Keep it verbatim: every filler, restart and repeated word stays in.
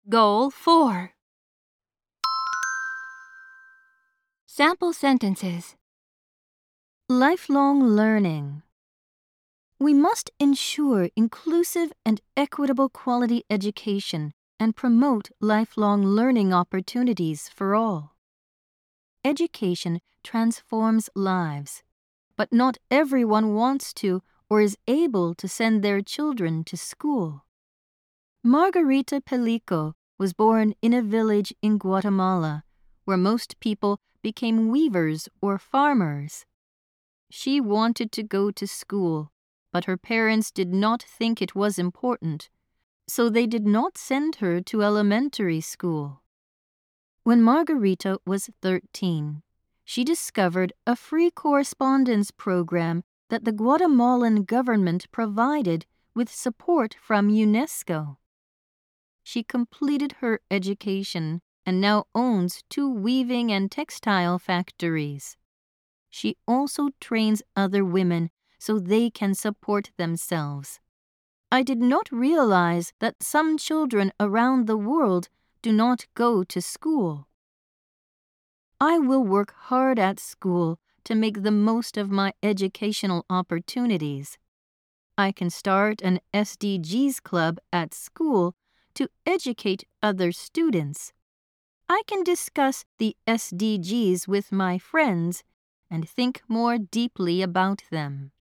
Goal four. Sample sentences. Lifelong learning. We must ensure inclusive and equitable quality education and promote lifelong learning opportunities for all. Education transforms lives, but not everyone wants to or is able to send their children to school. Margarita Pelico was born in a village in Guatemala, where most people became weavers or farmers. She wanted to go to school, but her parents did not think it was important, so they did not send her to elementary school. When Margarita was thirteen, she discovered a free correspondence program that the Guatemalan government provided with support from UNESCO. She completed her education and now owns two weaving and textile factories. She also trains other women so they can support themselves. I did not realize that some children around the world do not go to school. I will work hard at school to make the most of my educational opportunities. I can start an S D Gs club at school to educate other students. I can discuss the S D Gs with my friends and think more deeply about them.